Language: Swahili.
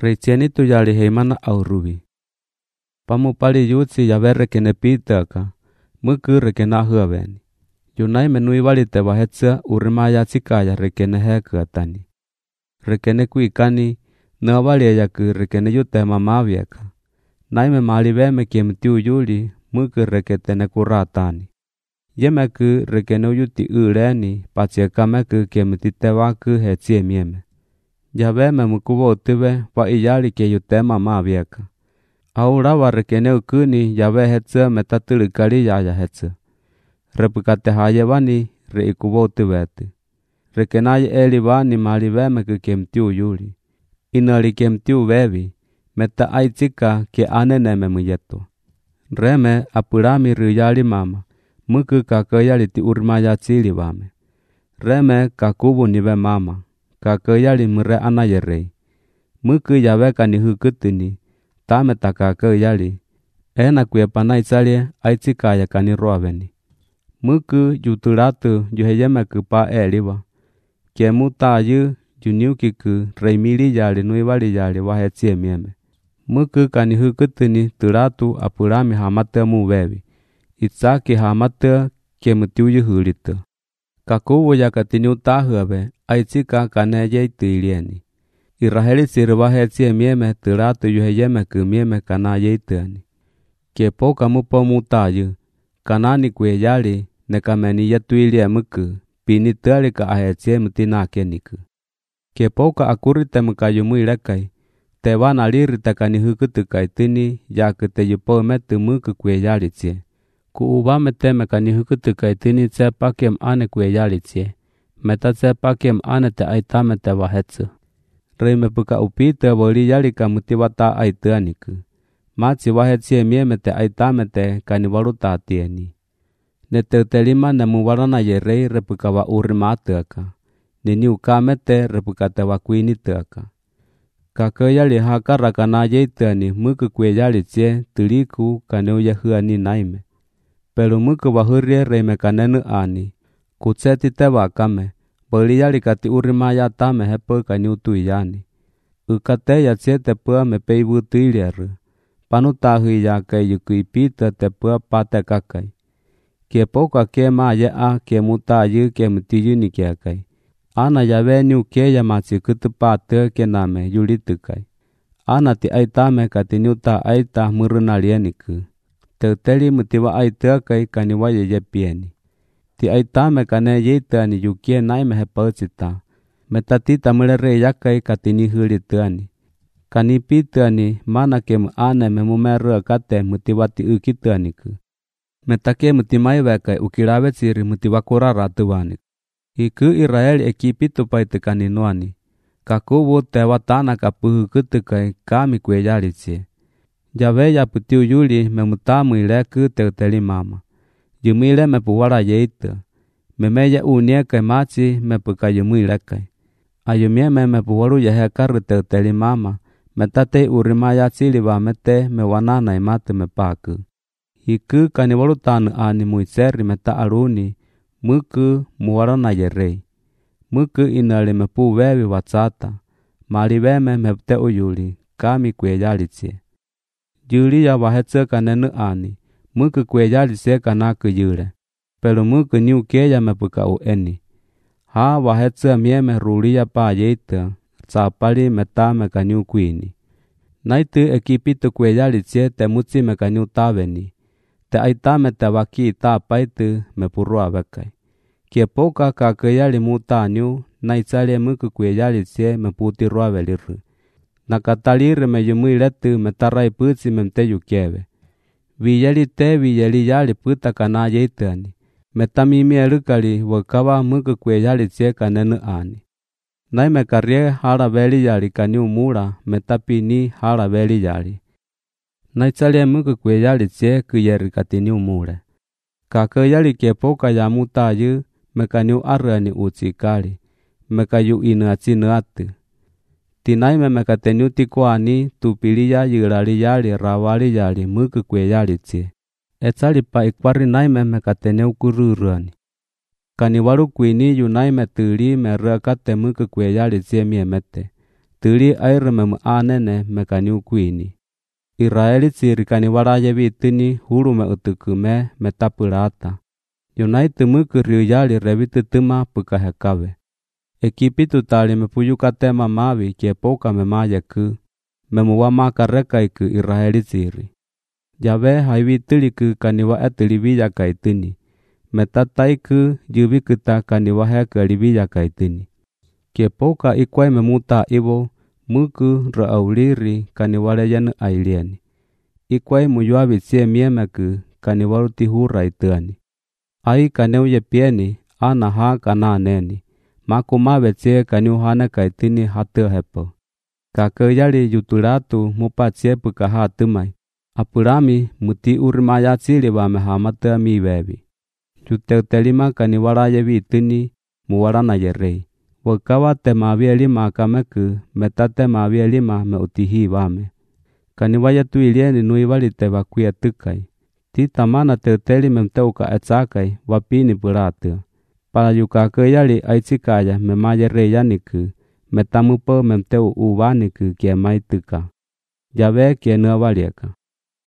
Reicheni tu yali heimana aurubi. Pamupali yutsi Yahweh rekene pitaka. Muku rekena huaveni. Yunai menui valite vahetsa urimaya tsikaya rekene hekatani. Rekene kuikani na valiayaku rekene yutema maviaka. Naime maliveme kiemtiu yuli muku reketene kuratani. Yemeku rekene uyuti ureni patsiakameku kiemtitevaku hetsie mieme. Yaveme mukuvotive va iyali ke yutema maviaka. Aurava rekene ukuni Yahweh hetsa metatulukali yaya hetsa. Repukate hayevani reikuvotivete. Rekenaye elivani maliveme ku kiemtiu yuli. Inali kiemtiu vevi. Meta aitzika ke aneneme muyeto. Reme apurami riyali mama. Muku kakayali ti urmaya tsilivame. Reme kakubu nive mama. Kakayali mure anayerei. Muku Yahweh kani hukutini. Tame takakayali. Ena kuyepana itsalie aitzikaya kani roaveni. Muku yutulatu yuheyemeku pa eliva. Kiemu tayu yuniukiku reimili yali nuivali yali wahetsie mieme. Muku kani hukutini tulatu apurami hamate muvevi. Itsaki hamate kiemutiu yuhulito. Kakubu yakatini utahuave aitzika kane yeituilieni. Iraheli siriva hetsie mieme tulatu yuheyemeku mieme kana yeituani. Kiepoka mupo mutayu. Kanani kuyeyali nekameni yetuilie muku. Pini tualika ahetsie mutinakeniku. Kiepoka akurite mukayumuilekai. Tevana lirite kani hukutukai tini yakute yupometu muku kuyeyalitsie. Kuuvame teme kani hukutukai tini tsepa kiem ane kuyeyalitsie. Meta tsepa kiem ane te aitame te vahetsu. Reime puka upite voli yalika mutivata aituaniku. Matsi vahetsie mieme te aitame te kani valutatieni. Ne teutelima ne muvarana yerei repukava urimatuaka. Nini ukamete repukate vakuinituaka. Kakayali hakaraka na yeituani muku kuyeyalitsie tuliku kane uyehuani naime. Pero muku vahurie reime kanenu ani. Kutseti te vakame. Boli yalikati urimaya tame hepo kani utuiyani. Ukate yatsie te pua me peivu tuilieru. Panutahui yakai yukuipita te pua pate kakai. Kiepoka kema ye a kiemutayu kiemutiyuni kiakai. Ana Yahweh ukeya matsi kutupate kename yulitukai. Ana ti aitame katini uta aita murunalieniku. Teuteli mutiva aitakai kani waye yepieni. Ti aitame kane yeitani yukie naime hepautsita. Metatita mulere yakai katini hulituani. Kani pituani mana kemu ane memumerua kate mutivati ukituaniku. Metake mutimaivekai ukiravetiri mutivakuraratuani. Iku Israeli ekipitu paitukani nuani. Kakubu tewatana kapuhukutukai kami kuyeyalitsie. Yahweh yaputiu yuli memutamu ileku teuteli mama. Yumile mepuwara yeitu. Memeya uniekai matsi mepuka yumuilekai. Ayumieme mepuwaru yehekaru teuteli mama. Metate urimaya tsiliva mete mewanana imatu mepaku. Iku kanivalutanu ani muitseri meta aruni. Muku muwarana yerei. Muku inali mepu vevi watsata. Maliveme mepte uyuli. Kami kuyeyalitsie. Yuli ya vahetsa kanenu ani. Muku kuyeyalitsie kanaku yule. Pero muku ni ukeya mepuka ueni. Ha vahetsa mieme rulia pa yeita. Tsapali metame kani ukuini. Naitu ekipitu kuyeyalitsie te mutsi me kani utaveni. Te aitame te vaki tapaitu mepurua vekai. Kiepoka kakayali mutanyu naitsalie muku kuyeyalitsie meputi ruaveliru. Nakataliri me yumuiletu metarai putsi memte yukieve. Viyeli te viyeli yali puta kana yeituani. Metamimielukali wakava muku kuyeyalitsie kanenu ani. Naime karie hala veli yali kani umula metapini hala veli yali. Naitsalie muku kuyeyalitsie kuyeri katini umule. Kakayali kiepoka ya mutayu mekani uarani utsikali. Mekayu inuatsinuatu. Tinaime mekateni utikuani tupilia yilali yali rawali yali muku kuyeyalitsie. Etsali pa ikwari naime mekateni ukururuani. Kani walu kuini yunaime tuli merua kate muku kuyeyalitsie miemete. tili aire memu anene mekani ukwini. Israeli tsiri kani waraye vitini huru me utukume metapulata. Yonaite muku riuyali revitituma pukahekave. Ekipitu tali mepuyukatema mavi kiepoka memayeku. Memuwa makarrekaiku Israeli tsiri. Yave haivitiliku kaniwa etiliviya kaitini. Metataiku yuvikuta kaniwa hekaliviya kaitini. Kiepoka ikwai memuta ivo muku raauliri kaniwaleyenu ailieni. Ikwai muyuavitsie miemeku kaniwaluti hura ituani. Ai kaneuye pieni ana ha kananeni. Makumavetsie kaniuhane kaitini hatu hepo. Kakeyali yutulatu mupatsie pukahatumai. Apurami muti urimayatsili vamehamatea mivevi. Yuteutelima kaniwalaye vitini muwarana yerei. Wakawa temavielima kameku metatemaavielima me utihi vame. Kaniwaya tuilieni nuivalite vakuya tukai. Titamana teuteli memteuka etsakai vapini pulatua. Para yukakeyali aitsikaya memayereyaniku metamupo memteu uvaniku kiemaituka. Yave kienuavalieka.